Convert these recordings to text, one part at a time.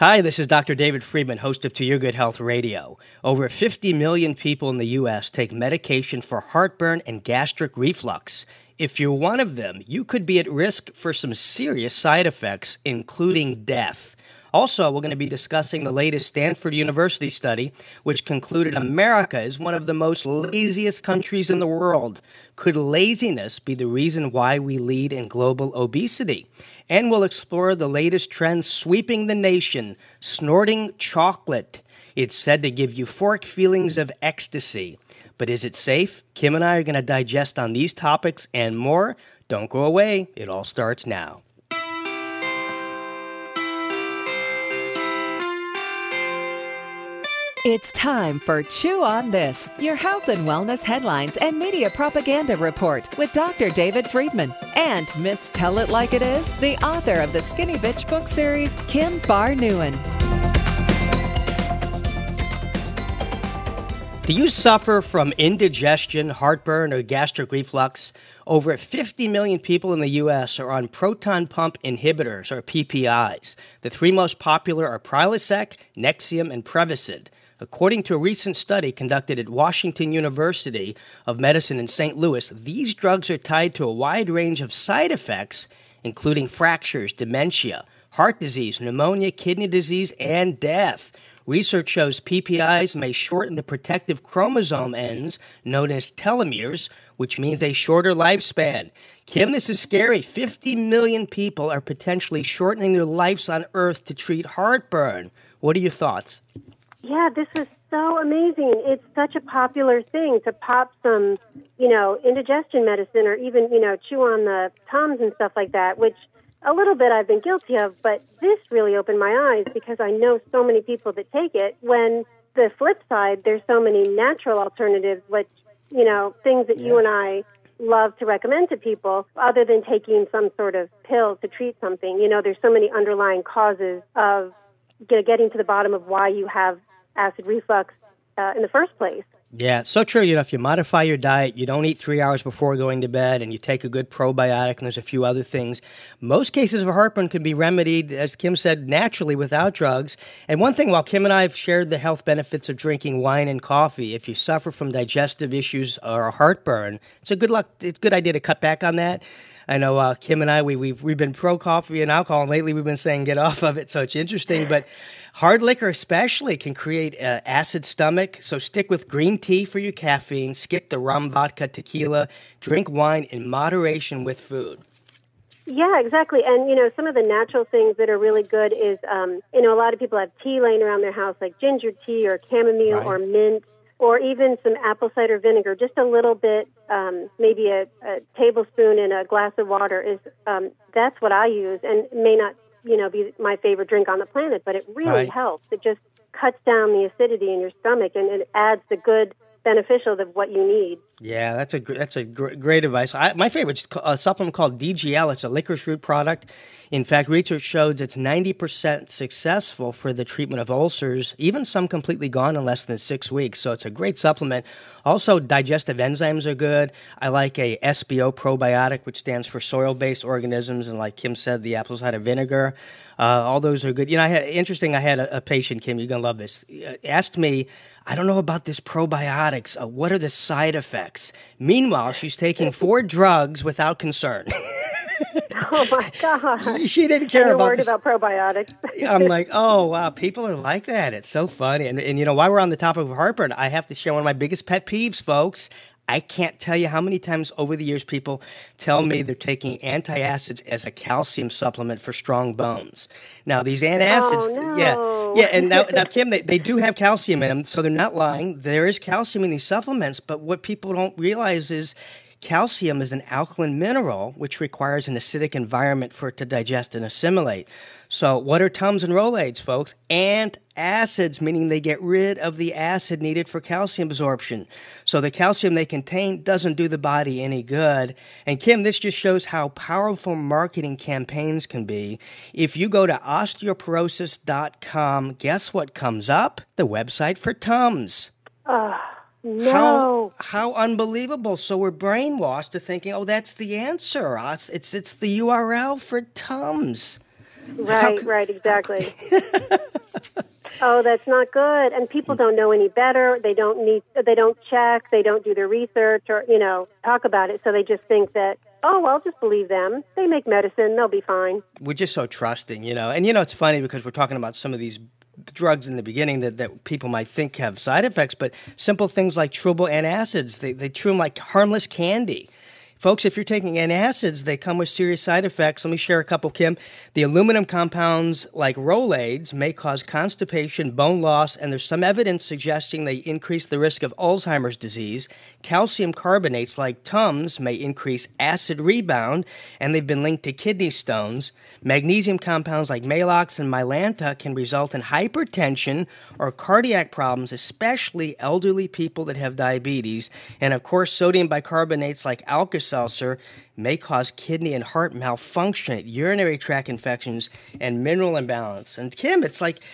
Hi, this is Dr. David Friedman, host of To Your Good Health Radio. Over 50 million people in the U.S. take medication for heartburn and gastric reflux. If you're one of them, you could be at risk for some serious side effects, including death. Also, we're going to be discussing the latest Stanford University study, which concluded America is one of the most laziest countries in the world. Could laziness be the reason why we lead in global obesity? And we'll explore the latest trends sweeping the nation, snorting chocolate. It's said to give euphoric feelings of ecstasy. But is it safe? Kim and I are going to digest on these topics and more. Don't go away. It all starts now. It's time for Chew on This, your health and wellness headlines and media propaganda report with Dr. David Friedman and Miss Tell It Like It Is, the author of the Skinny Bitch book series, Kim Bar-Nguyen. Do you suffer from indigestion, heartburn, or gastric reflux? Over 50 million people in the U.S. are on proton pump inhibitors, or PPIs. The three most popular are Prilosec, Nexium, and Prevacid. According to a recent study conducted at Washington University of Medicine in St. Louis, these drugs are tied to a wide range of side effects, including fractures, dementia, heart disease, pneumonia, kidney disease, and death. Research shows PPIs may shorten the protective chromosome ends, known as telomeres, which means a shorter lifespan. Kim, this is scary. 50 million people are potentially shortening their lives on Earth to treat heartburn. What are your thoughts? Yeah, this is so amazing. It's such a popular thing to pop some, indigestion medicine or even, chew on the Tums and stuff like that, which a little bit I've been guilty of, but this really opened my eyes because I know so many people that take it when the flip side, there's so many natural alternatives, which, things that you and I love to recommend to people other than taking some sort of pill to treat something. There's so many underlying causes of getting to the bottom of why you have acid reflux in the first place. Yeah, so true. If you modify your diet, you don't eat 3 hours before going to bed, and you take a good probiotic, and there's a few other things, most cases of heartburn can be remedied, as Kim said, naturally without drugs. And one thing, while Kim and I have shared the health benefits of drinking wine and coffee, if you suffer from digestive issues or heartburn, it's a good idea to cut back on that. I know Kim and I, we've been pro coffee and alcohol, and lately we've been saying get off of it, so it's interesting. But hard liquor especially can create acid stomach, so stick with green tea for your caffeine, skip the rum, vodka, tequila, drink wine in moderation with food. Yeah, exactly. And, some of the natural things that are really good is, a lot of people have tea laying around their house, like ginger tea or chamomile or mint, or even some apple cider vinegar, just a little bit, maybe a tablespoon in a glass of water is, that's what I use, and it may not, be my favorite drink on the planet, but it really helps. It just cuts down the acidity in your stomach, and it adds the good beneficial of what you need. Yeah, that's a great advice. My favorite is a supplement called DGL. It's a licorice root product. In fact, research shows it's 90% successful for the treatment of ulcers, even some completely gone in less than 6 weeks. So it's a great supplement. Also, digestive enzymes are good. I like a SBO probiotic, which stands for soil-based organisms, and like Kim said, the apple cider vinegar. All those are good. I had a patient, Kim, you're going to love this, asked me, I don't know about this probiotics. What are the side effects? Meanwhile, she's taking 4 drugs without concern. Oh, my gosh. She didn't care You're about worried about probiotics. I'm like, oh, wow, people are like that. It's so funny. And while we're on the topic of heartburn, I have to share one of my biggest pet peeves, folks. I can't tell you how many times over the years people tell me they're taking antacids as a calcium supplement for strong bones. Now, these antacids, and now Kim, they do have calcium in them, so they're not lying. There is calcium in these supplements, but what people don't realize is calcium is an alkaline mineral, which requires an acidic environment for it to digest and assimilate. So what are Tums and Rolaids, folks? Antacids, meaning they get rid of the acid needed for calcium absorption. So the calcium they contain doesn't do the body any good. And Kim, this just shows how powerful marketing campaigns can be. If you go to osteoporosis.com, guess what comes up? The website for Tums. No. How unbelievable. So we're brainwashed to thinking, oh, that's the answer. It's the URL for Tums. Right, exactly. Oh, that's not good. And people don't know any better. They don't check, they don't do their research or, talk about it. So they just think that, oh, well, just believe them. They make medicine, they'll be fine. We're just so trusting, And, it's funny because we're talking about some of these drugs in the beginning that people might think have side effects, but simple things like chewable antacids, they chew them like harmless candy. Folks, if you're taking antacids, they come with serious side effects. Let me share a couple, Kim. The aluminum compounds like Rolaids may cause constipation, bone loss, and there's some evidence suggesting they increase the risk of Alzheimer's disease. Calcium carbonates like Tums may increase acid rebound, and they've been linked to kidney stones. Magnesium compounds like Maalox and Mylanta can result in hypertension or cardiac problems, especially elderly people that have diabetes. And, of course, sodium bicarbonates like Alka-Seltzer may cause kidney and heart malfunction, urinary tract infections, and mineral imbalance. And, Kim, it's like,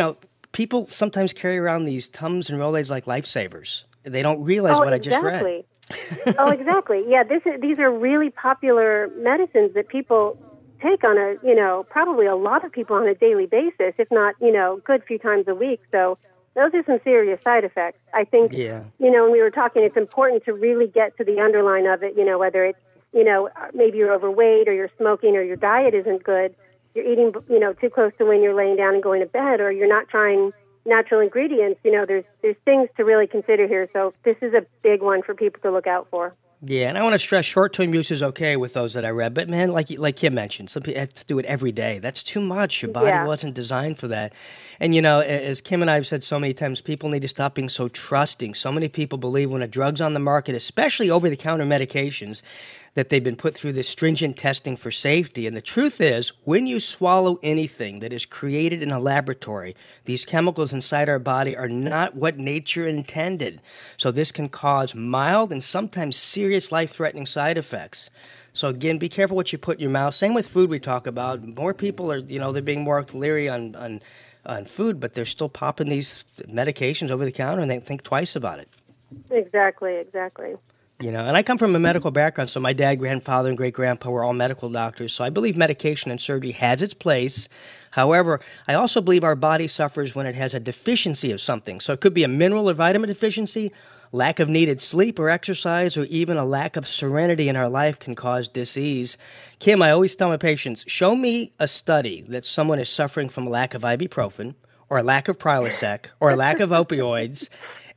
people sometimes carry around these Tums and Rolaids like lifesavers. They don't realize what I just read. Oh, exactly. Yeah, these are really popular medicines that people take on probably a lot of people on a daily basis, if not, good few times a week. So those are some serious side effects. I think, when we were talking, it's important to really get to the underline of it, whether it's, maybe you're overweight or you're smoking or your diet isn't good, you're eating, too close to when you're laying down and going to bed, or you're not trying natural ingredients. There's things to really consider here. So this is a big one for people to look out for. Yeah, and I want to stress short-term use is okay with those that I read. But, man, like Kim mentioned, some people have to do it every day. That's too much. Your body wasn't designed for that. And, as Kim and I have said so many times, people need to stop being so trusting. So many people believe when a drug's on the market, especially over-the-counter medications, that they've been put through this stringent testing for safety. And the truth is, when you swallow anything that is created in a laboratory, these chemicals inside our body are not what nature intended. So this can cause mild and sometimes serious life-threatening side effects. So again, be careful what you put in your mouth. Same with food we talk about. More people are, they're being more leery on food, but they're still popping these medications over the counter and they think twice about it. Exactly. And I come from a medical background, so my dad, grandfather, and great-grandpa were all medical doctors, so I believe medication and surgery has its place. However, I also believe our body suffers when it has a deficiency of something. So it could be a mineral or vitamin deficiency, lack of needed sleep or exercise, or even a lack of serenity in our life can cause disease. Kim, I always tell my patients, show me a study that someone is suffering from a lack of ibuprofen, or a lack of Prilosec, or a lack of opioids.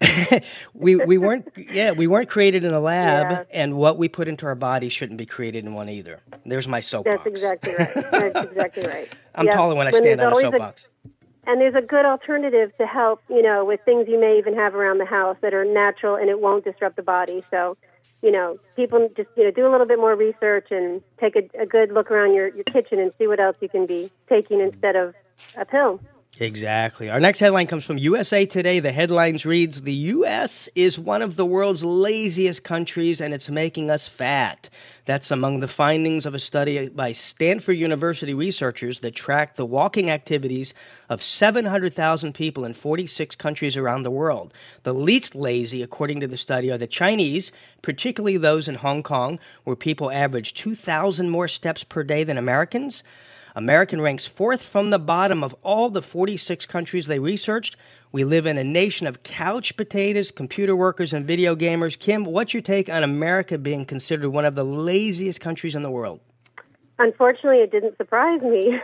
we weren't created in a lab, and what we put into our body shouldn't be created in one either. There's my soapbox. That's exactly right. I'm taller when I stand on a soapbox. And there's a good alternative to help, with things you may even have around the house that are natural and it won't disrupt the body. So, people just, do a little bit more research and take a good look around your kitchen and see what else you can be taking instead of a pill. Exactly. Our next headline comes from USA Today. The headlines reads, "The U.S. is one of the world's laziest countries, and it's making us fat." That's among the findings of a study by Stanford University researchers that tracked the walking activities of 700,000 people in 46 countries around the world. The least lazy, according to the study, are the Chinese, particularly those in Hong Kong, where people average 2,000 more steps per day than Americans. American ranks fourth from the bottom of all the 46 countries they researched. We live in a nation of couch potatoes, computer workers, and video gamers. Kim, what's your take on America being considered one of the laziest countries in the world? Unfortunately, it didn't surprise me.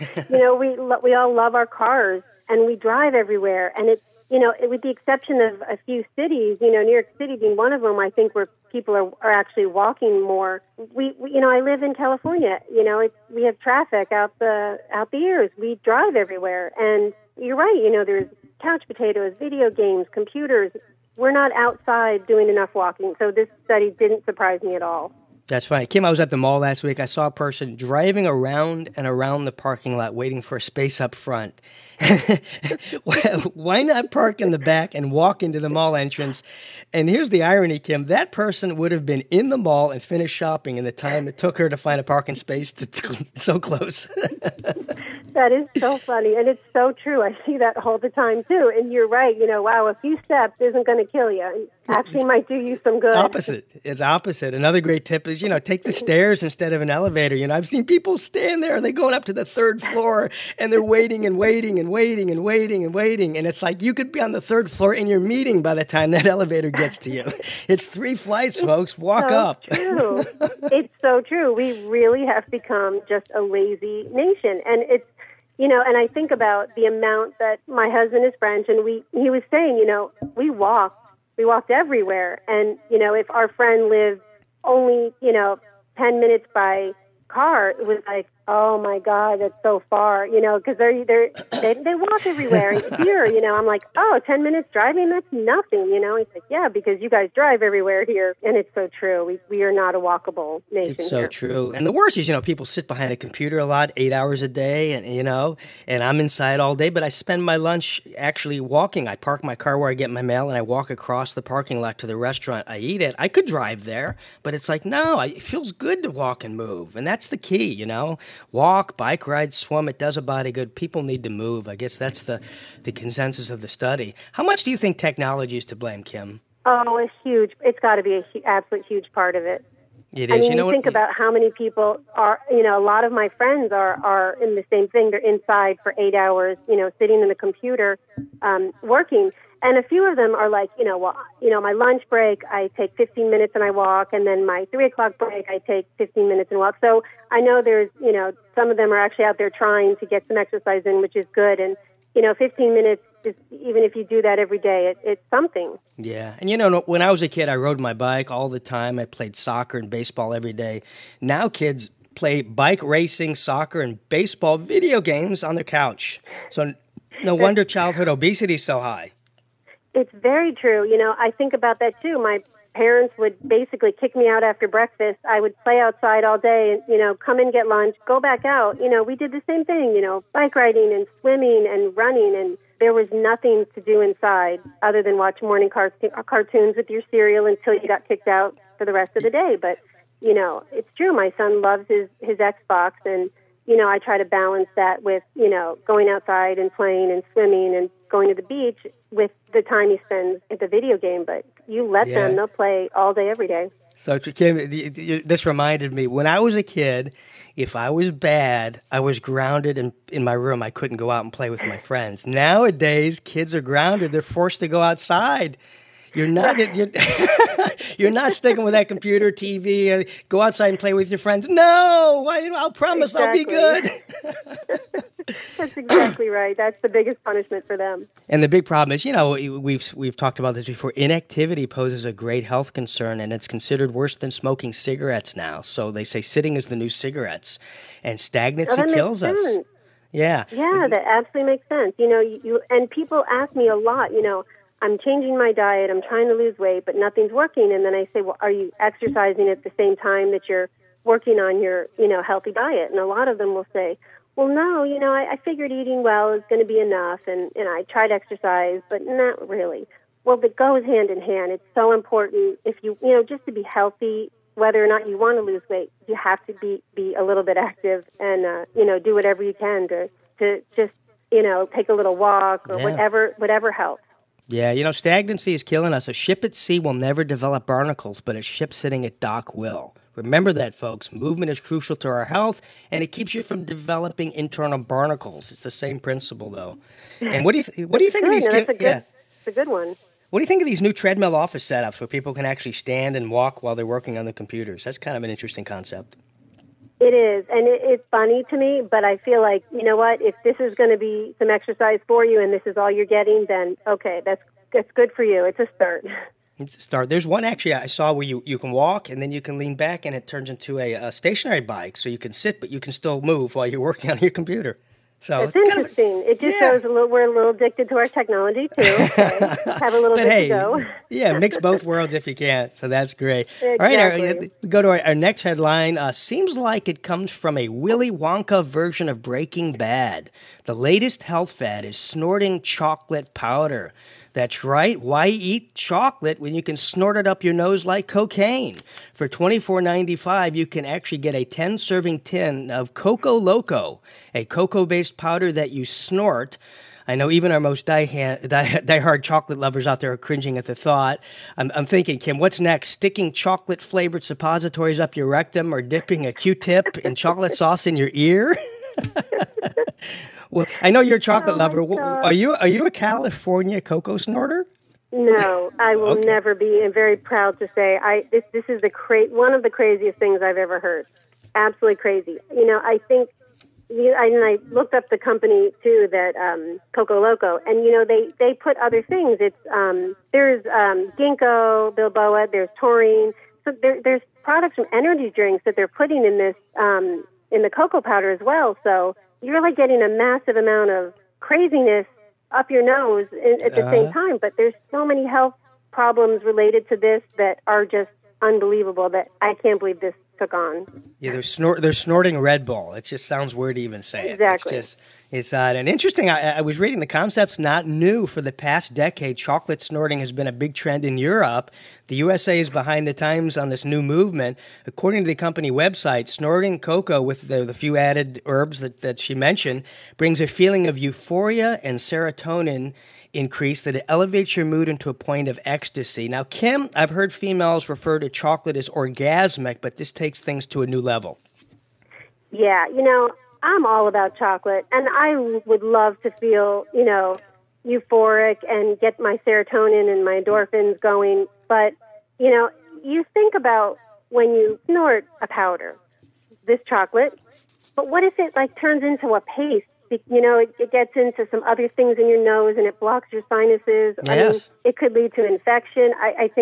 We all love our cars, and we drive everywhere. And it's, with the exception of a few cities, New York City being one of them, I think where people are actually walking more. I live in California. We have traffic out the ears. We drive everywhere, and you're right. There's couch potatoes, video games, computers. We're not outside doing enough walking. So this study didn't surprise me at all. That's right. Kim, I was at the mall last week. I saw a person driving around and around the parking lot waiting for a space up front. Why not park in the back and walk into the mall entrance? And here's the irony, Kim. That person would have been in the mall and finished shopping in the time it took her to find a parking space so close. That is so funny, and it's so true. I see that all the time, too. And you're right. Wow, a few steps isn't going to kill you. And actually might do you some good. It's opposite. Another great tip is, take the stairs instead of an elevator. I've seen people stand there, and they're going up to the third floor, and they're waiting and waiting and waiting and waiting and waiting. And it's like you could be on the third floor in your meeting by the time that elevator gets to you. It's 3 flights, folks. Walk up. True. It's so true. We really have become just a lazy nation. And it's, and I think about the amount that my husband is French, and he was saying, we walked everywhere. And, if our friend lived only, 10 minutes by car, it was like, oh my God, that's so far, because they walk everywhere. And here, I'm like, 10 minutes driving, that's nothing, He's like, yeah, because you guys drive everywhere here. And it's so true. We are not a walkable nation. It's so here. true. And the worst is, people sit behind a computer a lot, 8 hours a day, and, and I'm inside all day, but I spend my lunch actually walking. I park my car where I get my mail, and I walk across the parking lot to the restaurant I eat at. I could drive there, but it's like, no, it feels good to walk and move. And that's the key, Walk, bike ride, swim, it does a body good. People need to move. I guess that's the consensus of the study. How much do you think technology is to blame, Kim? Oh, it's huge. It's got to be an absolute huge part of it. It is. You think about how many people are, a lot of my friends are in the same thing. They're inside for 8 hours, sitting in the computer, working. And a few of them are like, my lunch break, I take 15 minutes and I walk. And then my 3 o'clock break, I take 15 minutes and walk. So I know there's, some of them are actually out there trying to get some exercise in, which is good. And, 15 minutes, even if you do that every day, it's something. Yeah. And, when I was a kid, I rode my bike all the time. I played soccer and baseball every day. Now kids play bike racing, soccer, and baseball video games on their couch. So no wonder childhood obesity is so high. It's very true. I think about that too. My parents would basically kick me out after breakfast. I would play outside all day and, come and get lunch, go back out. We did the same thing, bike riding and swimming and running. And there was nothing to do inside other than watch morning cartoons with your cereal until you got kicked out for the rest of the day. But, it's true. My son loves his Xbox, and, I try to balance that with, going outside and playing and swimming and going to the beach with the time he spends at the video game. But you let them, they'll play all day, every day. So, Kim, this reminded me, when I was a kid, if I was bad, I was grounded in my room. I couldn't go out and play with my friends. Nowadays, kids are grounded. They're forced to go outside. You're not you're not sticking with that computer, TV. Go outside and play with your friends. No, I'll promise I'll be good. That's exactly right. That's the biggest punishment for them. And the big problem is, we've talked about this before. Inactivity poses a great health concern, and it's considered worse than smoking cigarettes now. So they say sitting is the new cigarettes, and stagnancy kills us. Yeah. Yeah, that absolutely makes sense. And people ask me a lot, I'm changing my diet, I'm trying to lose weight, but nothing's working. And then I say, well, are you exercising at the same time that you're working on your, healthy diet? And a lot of them will say, well, no, I figured eating well is going to be enough. And I tried exercise, but not really. Well, it goes hand in hand. It's so important if you, just to be healthy, whether or not you want to lose weight, you have to be a little bit active and, do whatever you can to just, take a little walk or whatever helps. Yeah, stagnancy is killing us. A ship at sea will never develop barnacles, but a ship sitting at dock will. Remember that, folks. Movement is crucial to our health, and it keeps you from developing internal barnacles. It's the same principle, though. And what do you think of these? It's a good one. What do you think of these new treadmill office setups where people can actually stand and walk while they're working on the computers? That's kind of an interesting concept. It is, and it's funny to me, but I feel like, you know what, if this is going to be some exercise for you and this is all you're getting, then okay, that's good for you. It's a start. It's a start. There's one actually I saw where you can walk and then you can lean back and it turns into a stationary bike, so you can sit but you can still move while you're working on your computer. So it's interesting. It just shows we're a little addicted to our technology too. Okay. Have a little bit to go. Yeah, mix both worlds if you can. So that's great. Exactly. All right, we go to our next headline. Seems like it comes from a Willy Wonka version of Breaking Bad. The latest health fad is snorting chocolate powder. That's right. Why eat chocolate when you can snort it up your nose like cocaine? For $24.95, you can actually get a 10-serving tin of Coco Loco, a cocoa-based powder that you snort. I know even our most diehard chocolate lovers out there are cringing at the thought. I'm thinking, Kim, what's next? Sticking chocolate-flavored suppositories up your rectum or dipping a Q-tip in chocolate sauce in your ear? Well, I know you're a chocolate lover. Are you a California cocoa snorter? No, I will never be, and very proud to say this is one of the craziest things I've ever heard. Absolutely crazy. I think, and I looked up the company too, that Coco Loco, and they put other things. It's there's ginkgo biloba, there's taurine. So there's products from energy drinks that they're putting in this in the cocoa powder as well. So you're really getting a massive amount of craziness up your nose at the same time. But there's so many health problems related to this that are just unbelievable that I can't believe this took on. Yeah, they're snorting Red Bull. It just sounds weird to even say it. Exactly. It's odd. And interesting, I was reading the concept's not new. For the past decade, chocolate snorting has been a big trend in Europe. The USA is behind the times on this new movement. According to the company website, snorting cocoa with the few added herbs that she mentioned brings a feeling of euphoria and serotonin increase that it elevates your mood into a point of ecstasy. Now, Kim, I've heard females refer to chocolate as orgasmic, but this takes things to a new level. Yeah, I'm all about chocolate, and I would love to feel, euphoric and get my serotonin and my endorphins going. But, you think about when you snort a powder, this chocolate, but what if it turns into a paste? It gets into some other things in your nose and it blocks your sinuses. Yes. I mean, it could lead to infection.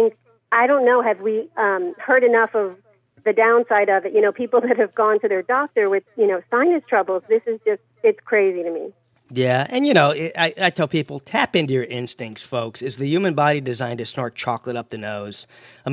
I don't know, have we heard enough of the downside of it? People that have gone to their doctor with, sinus troubles, this is just, it's crazy to me. Yeah, and I tell people, tap into your instincts, folks. Is the human body designed to snort chocolate up the nose? I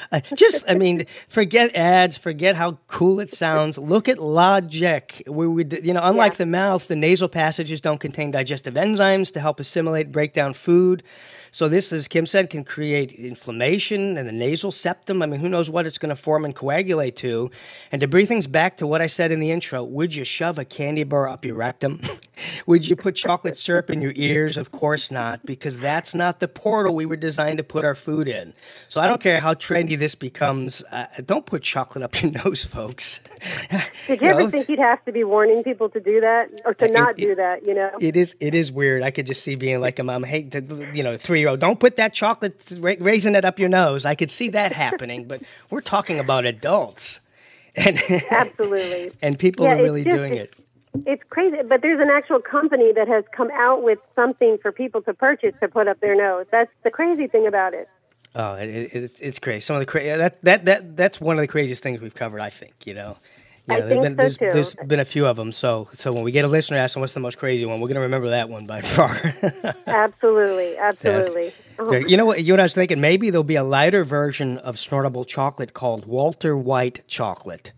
mean, forget ads, forget how cool it sounds. Look at logic. Unlike the mouth, the nasal passages don't contain digestive enzymes to help assimilate, break down food. So this, as Kim said, can create inflammation in the nasal septum. I mean, who knows what it's going to form and coagulate to. And to bring things back to what I said in the intro, would you shove a candy bar up your rectum? Would you put chocolate syrup in your ears? Of course not, because that's not the portal we were designed to put our food in. So I don't care how trendy this becomes. Don't put chocolate up your nose, folks. Did you ever think you'd have to be warning people to do that or to not do that, It is weird. I could just see being like a mom, hey, 3-year-old, don't put that chocolate raisin up your nose. I could see that happening, but we're talking about adults. And absolutely. And people are really doing it. It's crazy, but there's an actual company that has come out with something for people to purchase to put up their nose. That's the crazy thing about it. Oh, it's crazy. Some of the that's one of the craziest things we've covered, I think. I think so too. There's been a few of them. So when we get a listener asking what's the most crazy one, we're going to remember that one by far. Absolutely. Yes. Oh. You know what I was thinking? Maybe there'll be a lighter version of snortable chocolate called Walter White chocolate.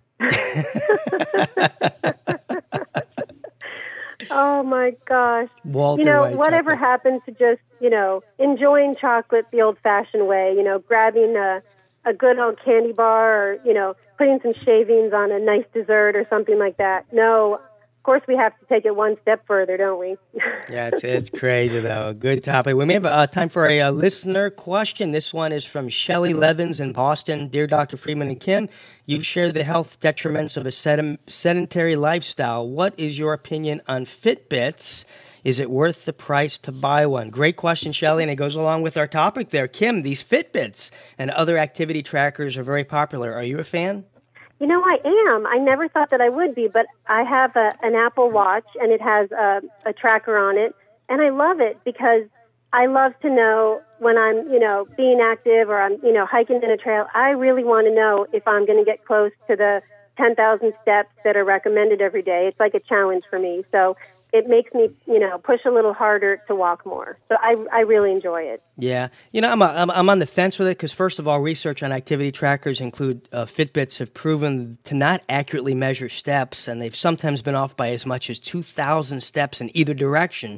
Oh my gosh. Walter White whatever chocolate. happened to just, enjoying chocolate the old-fashioned way, grabbing a good old candy bar or, putting some shavings on a nice dessert or something like that. No, of course we have to take it one step further, don't we? Yeah, it's crazy, though. Good topic. We may have time for a listener question. This one is from Shelley Levins in Boston. Dear Dr. Friedman and Kim, you've shared the health detriments of a sedentary lifestyle. What is your opinion on Fitbits? Is it worth the price to buy one? Great question, Shelley, and it goes along with our topic there. Kim, these Fitbits and other activity trackers are very popular. Are you a fan? I am. I never thought that I would be, but I have an Apple Watch, and it has a tracker on it, and I love it because I love to know when I'm, being active or I'm, hiking in a trail. I really want to know if I'm going to get close to the 10,000 steps that are recommended every day. It's like a challenge for me. So it makes me, push a little harder to walk more. So I really enjoy it. Yeah. I'm on the fence with it because, first of all, research on activity trackers include Fitbits have proven to not accurately measure steps, and they've sometimes been off by as much as 2,000 steps in either direction.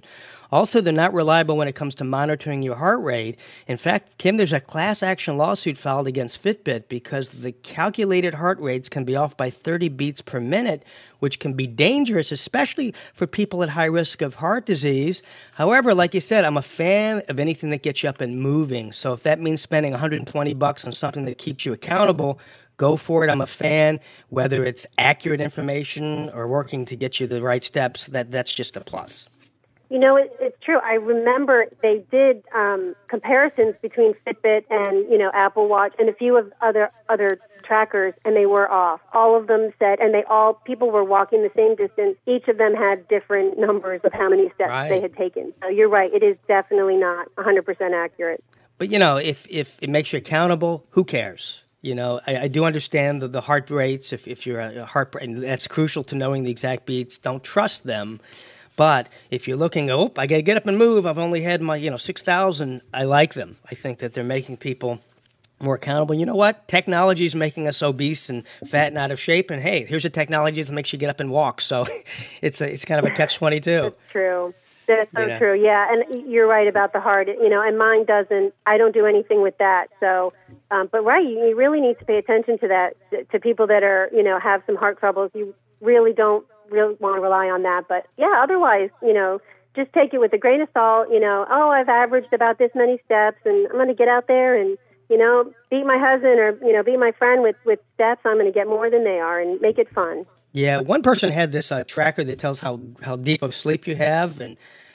Also, they're not reliable when it comes to monitoring your heart rate. In fact, Kim, there's a class action lawsuit filed against Fitbit because the calculated heart rates can be off by 30 beats per minute, which can be dangerous, especially for people at high risk of heart disease. However, like you said, I'm a fan of anything that gets you up and moving. So if that means spending $120 on something that keeps you accountable, go for it. I'm a fan, whether it's accurate information or working to get you the right steps, that's just a plus. You know, it's true. I remember they did comparisons between Fitbit and, Apple Watch and a few of other trackers, and they were off. All of them said, and people were walking the same distance. Each of them had different numbers of how many steps they had taken. So you're right. It is definitely not 100% accurate. But, if it makes you accountable, who cares? I do understand the heart rates. If you're a heart, and that's crucial to knowing the exact beats. Don't trust them. But if you're looking, I got to get up and move. I've only had my, 6,000. I like them. I think that they're making people more accountable. You know what? Technology is making us obese and fat and out of shape. And hey, here's a technology that makes you get up and walk. So it's kind of a catch-22. That's true. That's so true. Yeah, and you're right about the heart. And mine doesn't. I don't do anything with that. So, but right, you really need to pay attention to that. To people that are, have some heart troubles, you really don't really want to rely on that. But yeah, otherwise, just take it with a grain of salt. I've averaged about this many steps, and I'm going to get out there and beat my husband or beat my friend with steps. I'm going to get more than they are and make it fun. Yeah, one person had this tracker that tells how deep of sleep you have, and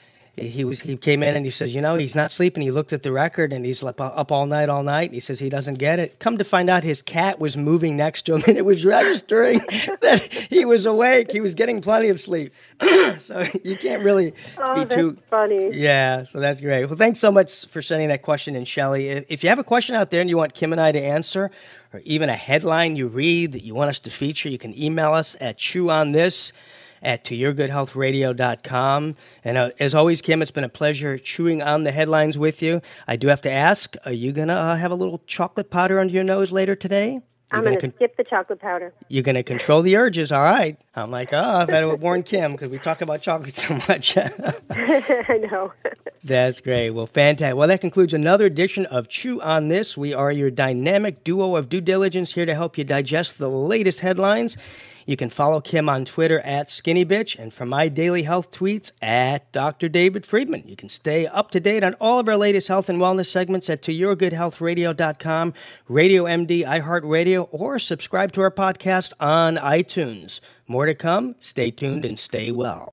he came in and he says, he's not sleeping. He looked at the record and he's up all night. And he says he doesn't get it. Come to find out, his cat was moving next to him, and it was registering that he was awake. He was getting plenty of sleep. So you can't really be too funny. Yeah, so that's great. Well, thanks so much for sending that question in, Shelley. If you have a question out there and you want Kim and I to answer, or even a headline you read that you want us to feature, you can email us at chewonthis@toyourgoodhealthradio.com. And as always, Kim, it's been a pleasure chewing on the headlines with you. I do have to ask, are you going to have a little chocolate powder under your nose later today? I'm going to skip the chocolate powder. You're going to control the urges, all right. I'm like, I've had to warn Kim because we talk about chocolate so much. I know. That's great. Well, fantastic. Well, that concludes another edition of Chew on This. We are your dynamic duo of due diligence here to help you digest the latest headlines. You can follow Kim on Twitter at SkinnyBitch, and for my daily health tweets at Dr. David Friedman. You can stay up to date on all of our latest health and wellness segments at toyourgoodhealthradio.com, Radio MD, iHeartRadio, or subscribe to our podcast on iTunes. More to come. Stay tuned and stay well.